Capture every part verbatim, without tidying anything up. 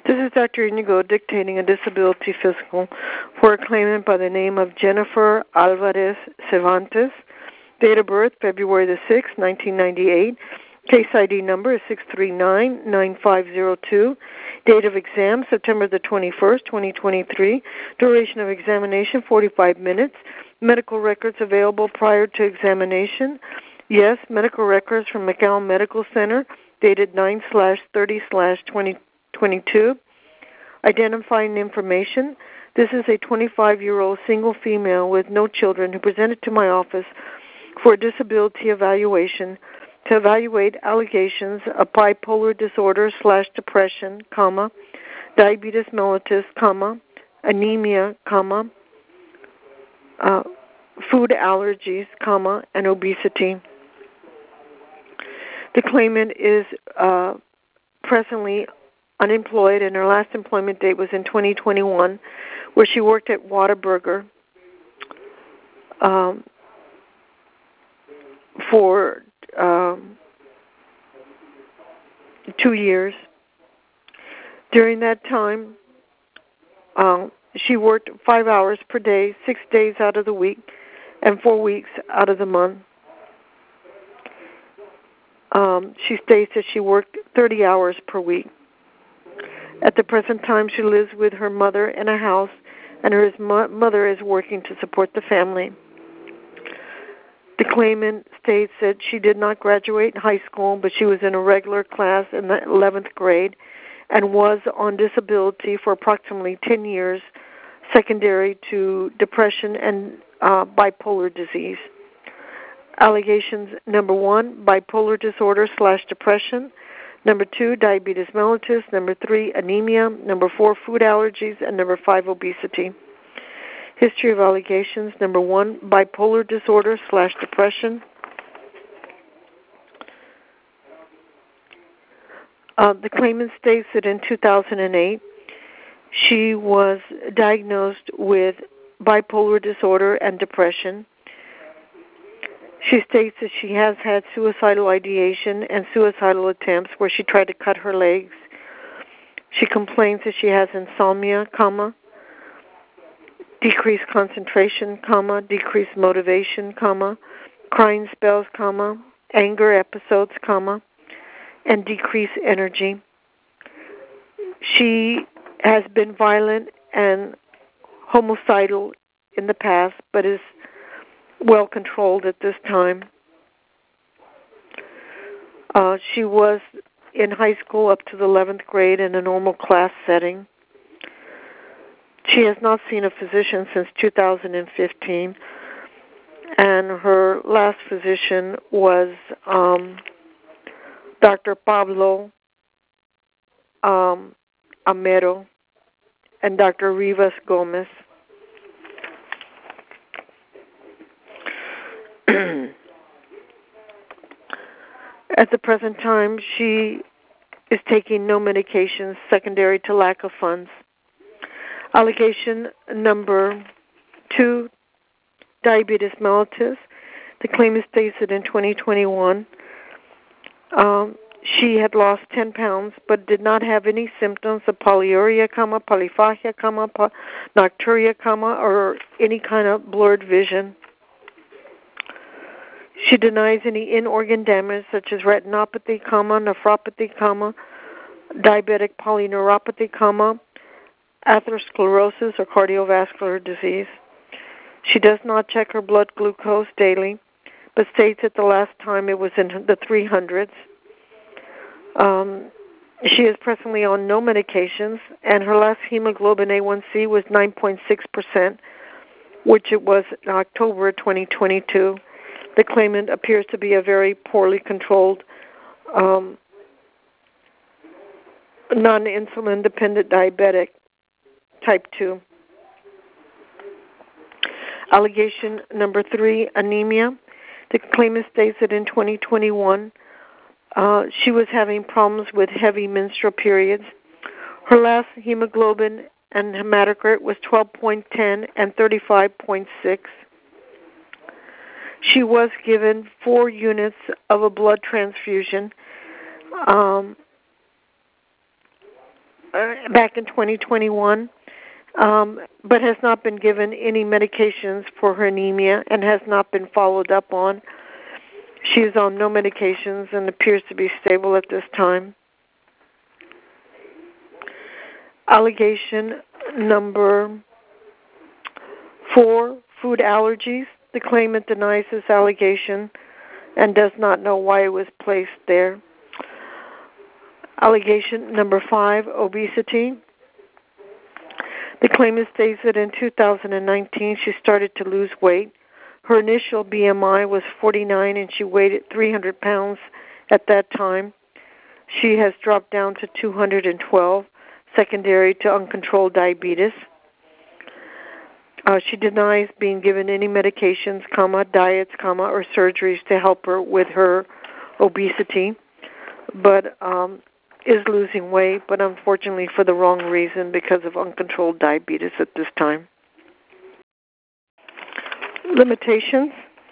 This is Doctor Inigo dictating a disability physical for a claimant by the name of Jennifer Alvarez Cervantes. Date of birth, February the sixth, nineteen ninety-eight. Case I D number is six three nine nine five zero two. Date of exam, September the twenty-first, twenty twenty-three. Duration of examination, forty-five minutes. Medical records available prior to examination. Yes, medical records from McAllen Medical Center, dated nine slash thirty slash twenty twenty-two. Identifying information. This is a twenty-five-year-old single female with no children who presented to my office for a disability evaluation to evaluate allegations of bipolar disorder slash depression, comma, diabetes mellitus, comma, anemia, comma, uh, food allergies, comma, and obesity. The claimant is uh, presently unemployed, and her last employment date was in twenty twenty-one, where she worked at Whataburger um, for um, two years. During that time, um, she worked five hours per day, six days out of the week, and four weeks out of the month. Um, she states that she worked thirty hours per week. At the present time, she lives with her mother in a house, and her mother is working to support the family. The claimant states that she did not graduate high school, but she was in a regular class in the eleventh grade and was on disability for approximately ten years, secondary to depression and uh, bipolar disease. Allegations: number one, bipolar disorder slash depression. Number two, diabetes mellitus. Number three, anemia. Number four, food allergies. And number five, obesity. History of allegations: number one, bipolar disorder slash depression. Uh, the claimant states that in two thousand eight, she was diagnosed with bipolar disorder and depression. She states that she has had suicidal ideation and suicidal attempts where she tried to cut her legs. She complains that she has insomnia, comma, decreased concentration, comma, decreased motivation, comma, crying spells, comma, anger episodes, comma, and decreased energy. She has been violent and homicidal in the past, but is well controlled at this time. Uh, she was in high school up to the eleventh grade in a normal class setting. She has not seen a physician since two thousand fifteen, and her last physician was um, Doctor Pablo um, Amero and Doctor Rivas Gomez. At the present time, she is taking no medications secondary to lack of funds. Allegation number two, diabetes mellitus. The claimant states that in twenty twenty-one, um, she had lost ten pounds but did not have any symptoms of polyuria, comma, polyphagia, comma, po- nocturia, comma, or any kind of blurred vision. She denies any in-organ damage such as retinopathy, comma, nephropathy, comma, diabetic polyneuropathy, comma, atherosclerosis or cardiovascular disease. She does not check her blood glucose daily, but states that the last time it was in the three hundreds. Um, she is presently on no medications, and her last hemoglobin A one C was nine point six percent, which it was in October twenty twenty-two. The claimant appears to be a very poorly controlled, um, non-insulin dependent diabetic, type two. Allegation number three, anemia. The claimant states that in twenty twenty-one, uh, she was having problems with heavy menstrual periods. Her last hemoglobin and hematocrit was twelve point one zero and thirty-five point six. She was given four units of a blood transfusion. Um, uh, back in twenty twenty-one, um, but has not been given any medications for her anemia and has not been followed up on. She is on no medications and appears to be stable at this time. Allegation number four, food allergies. The claimant denies this allegation and does not know why it was placed there. Allegation number five, obesity. The claimant states that in two thousand nineteen she started to lose weight. Her initial B M I was forty-nine and she weighed three hundred pounds at that time. She has dropped down to two hundred twelve, secondary to uncontrolled diabetes. Uh, she denies being given any medications, comma, diets, comma, or surgeries to help her with her obesity, but um, is losing weight, but unfortunately for the wrong reason because of uncontrolled diabetes at this time. Limitations.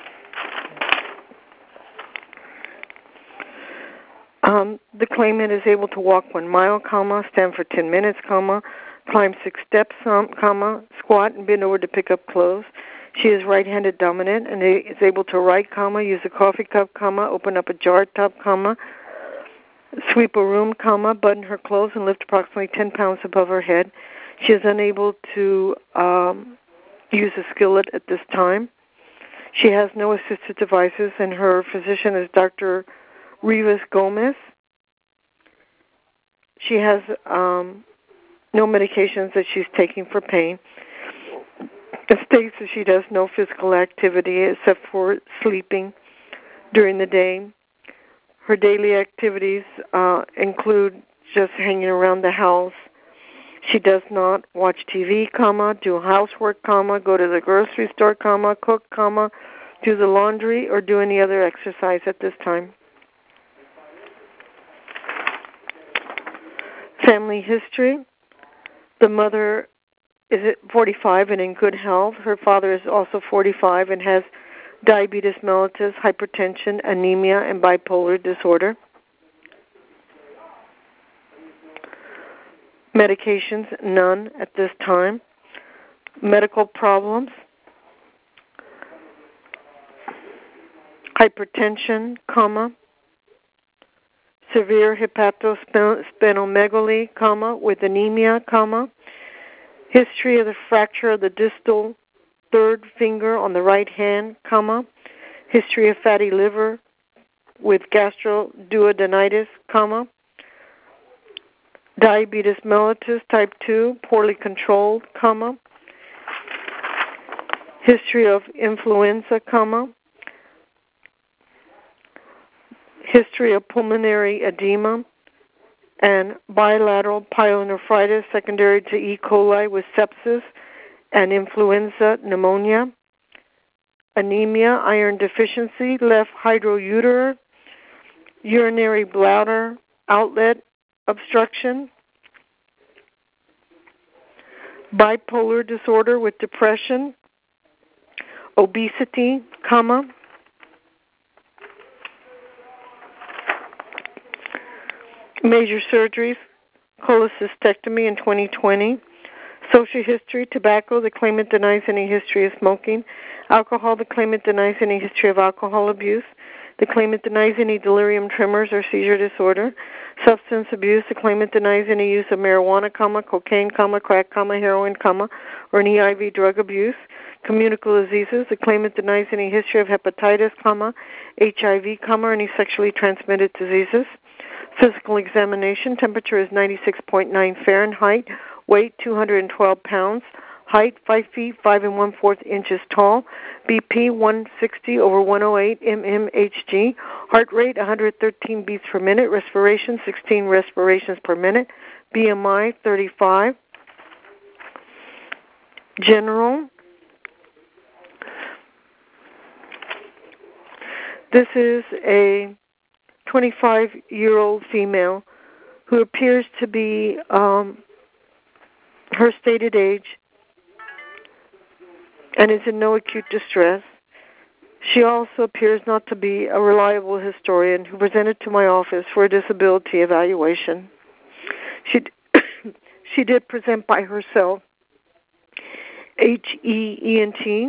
Um, the claimant is able to walk one mile, comma, stand for ten minutes, comma, climb six steps, um, comma, squat and bend over to pick up clothes. She is right-handed dominant and is able to write, comma, use a coffee cup, comma, open up a jar top, comma, sweep a room, comma, button her clothes and lift approximately ten pounds above her head. She is unable to um, use a skillet at this time. She has no assistive devices and her physician is Doctor Rivas Gomez. She has um, no medications that she's taking for pain. It states that she does no physical activity except for sleeping during the day. Her daily activities uh, include just hanging around the house. She does not watch T V, comma, do housework, comma, go to the grocery store, comma, cook, comma, do the laundry, or do any other exercise at this time. Family history. The mother is at forty-five and in good health. Her father is also forty-five and has diabetes mellitus, hypertension, anemia, and bipolar disorder. Medications, none at this time. Medical problems. Hypertension, comma, severe hepatosplenomegaly, comma, with anemia, comma, history of the fracture of the distal third finger on the right hand, comma, history of fatty liver with gastroduodenitis, comma, diabetes mellitus type two, poorly controlled, comma, history of influenza, comma, history of pulmonary edema and bilateral pyelonephritis secondary to E. coli with sepsis and influenza pneumonia, anemia, iron deficiency, left hydroureter, urinary bladder outlet obstruction, bipolar disorder with depression, obesity, comma, major surgeries, cholecystectomy in twenty twenty. Social history, tobacco, the claimant denies any history of smoking. Alcohol, the claimant denies any history of alcohol abuse. The claimant denies any delirium tremors or seizure disorder. Substance abuse, the claimant denies any use of marijuana, comma, cocaine, comma, crack, comma, heroin, comma, or any I V drug abuse. Communicable diseases, the claimant denies any history of hepatitis, comma, H I V, comma, or any sexually transmitted diseases. Physical examination, temperature is ninety-six point nine Fahrenheit, weight two hundred twelve pounds, height five feet five and one-fourth inches tall, B P one sixty over one oh eight mmHg, heart rate one hundred thirteen beats per minute, respiration sixteen respirations per minute, B M I thirty-five. General. This is a twenty-five-year-old female who appears to be um, her stated age and is in no acute distress. She also appears not to be a reliable historian who presented to my office for a disability evaluation. She She did present by herself. H E E N T.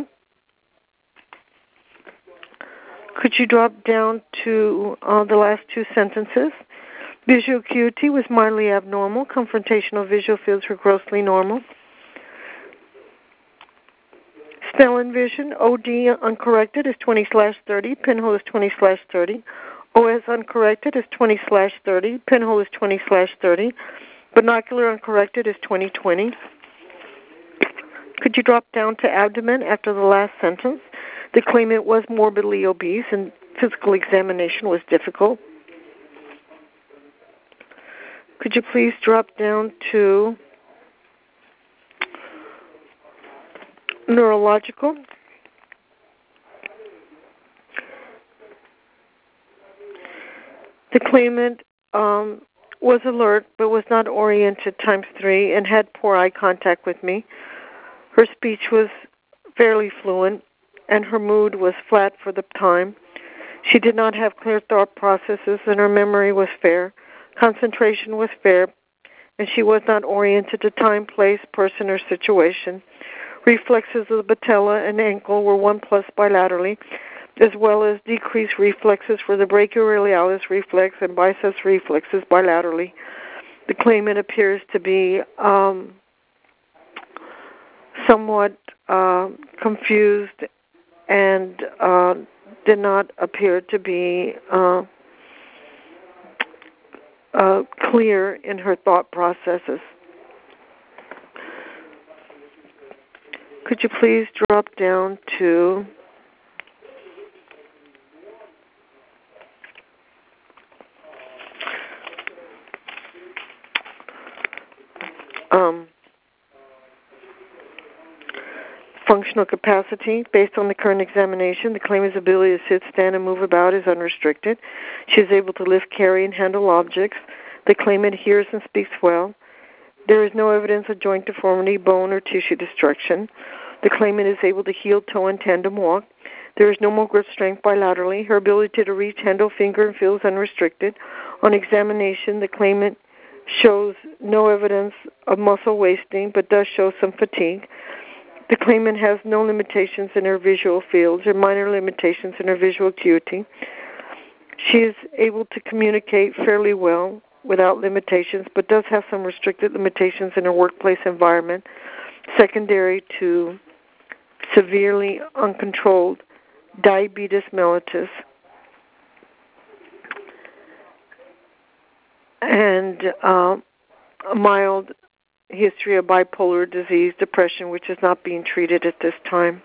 Could you drop down to uh, the last two sentences? Visual acuity was mildly abnormal. Confrontational visual fields were grossly normal. Snellen vision, O D uncorrected is twenty slash thirty. Pinhole is twenty slash thirty. O S uncorrected is twenty slash thirty. Pinhole is twenty slash thirty. Binocular uncorrected is twenty twenty. Could you drop down to abdomen after the last sentence? The claimant was morbidly obese and physical examination was difficult. Could you please drop down to neurological? The claimant um, was alert but was not oriented times three and had poor eye contact with me. Her speech was fairly fluent and her mood was flat for the time. She did not have clear thought processes and her memory was fair. Concentration was fair and she was not oriented to time, place, person, or situation. Reflexes of the patella and ankle were one plus bilaterally, as well as decreased reflexes for the brachioradialis reflex and biceps reflexes bilaterally. The claimant appears to be um, somewhat uh, confused and uh, did not appear to be uh, uh, clear in her thought processes. Could you please drop down to um, functional capacity? Based on the current examination, the claimant's ability to sit, stand, and move about is unrestricted. She is able to lift, carry, and handle objects. The claimant hears and speaks well. There is no evidence of joint deformity, bone, or tissue destruction. The claimant is able to heel, toe, and tandem walk. There is no more grip strength bilaterally. Her ability to reach, handle, finger, and feel is unrestricted. On examination, the claimant shows no evidence of muscle wasting, but does show some fatigue. The claimant has no limitations in her visual fields or minor limitations in her visual acuity. She is able to communicate fairly well without limitations, but does have some restricted limitations in her workplace environment, secondary to severely uncontrolled diabetes mellitus and uh, a mild history of bipolar disease, depression, which is not being treated at this time.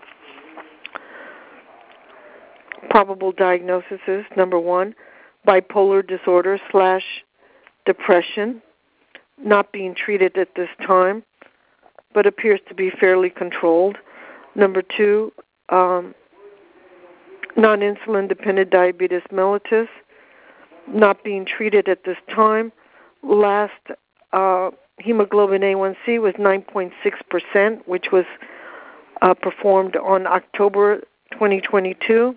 Probable diagnosis is, number one, bipolar disorder slash depression, not being treated at this time, but appears to be fairly controlled. Number two, um, non-insulin dependent diabetes mellitus, not being treated at this time. Last uh, hemoglobin A one C was nine point six percent, which was uh, performed on October twenty twenty-two.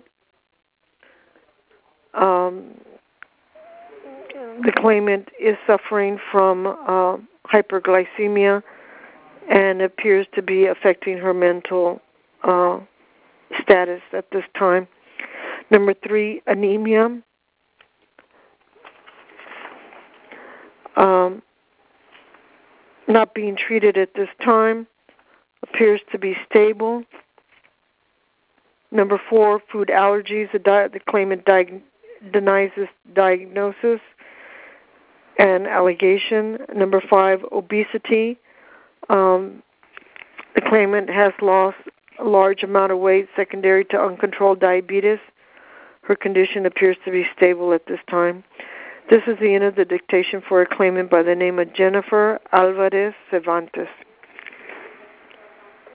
Um, the claimant is suffering from uh, hyperglycemia and appears to be affecting her mental uh, status at this time. Number three, anemia. Um, not being treated at this time, appears to be stable. Number four, food allergies. The, di- the claimant di- denies this diagnosis and allegation. Number five, obesity. Um, the claimant has lost a large amount of weight secondary to uncontrolled diabetes. Her condition appears to be stable at this time. This is the end of the dictation for a claimant by the name of Jennifer Alvarez Cervantes.